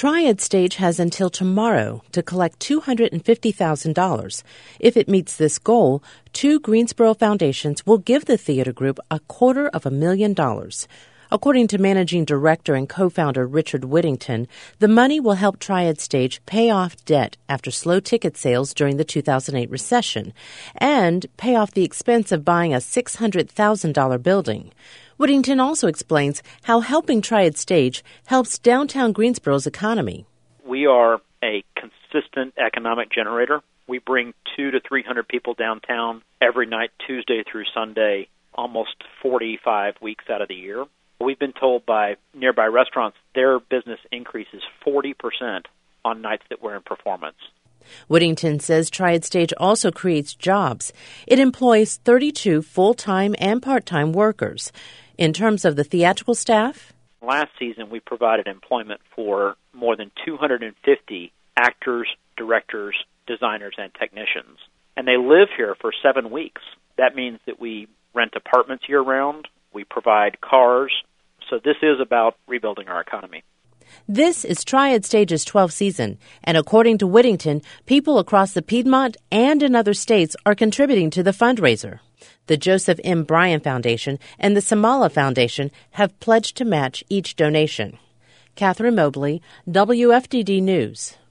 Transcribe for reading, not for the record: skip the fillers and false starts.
Triad Stage has until tomorrow to collect $250,000. If it meets this goal, two Greensboro foundations will give the theater group $250,000. According to managing director and co-founder Richard Whittington, the money will help Triad Stage pay off debt after slow ticket sales during the 2008 recession and pay off the expense of buying a $600,000 building. Whittington also explains how helping Triad Stage helps downtown Greensboro's economy. We are a consistent economic generator. We bring 200 to 300 people downtown every night, Tuesday through Sunday, almost 45 weeks out of the year. We've been told by nearby restaurants their business increases 40% on nights that we're in performance. Whittington says Triad Stage also creates jobs. It employs 32 full-time and part-time workers. In terms of the theatrical staff, last season we provided employment for more than 250 actors, directors, designers, and technicians. And they live here for 7 weeks. That means that we rent apartments year-round. We provide cars. So this is about rebuilding our economy. This is Triad Stage's 12th season, and according to Whittington, people across the Piedmont and in other states are contributing to the fundraiser. The Joseph M. Bryan Foundation and the Samala Foundation have pledged to match each donation. Catherine Mobley, WFDD News.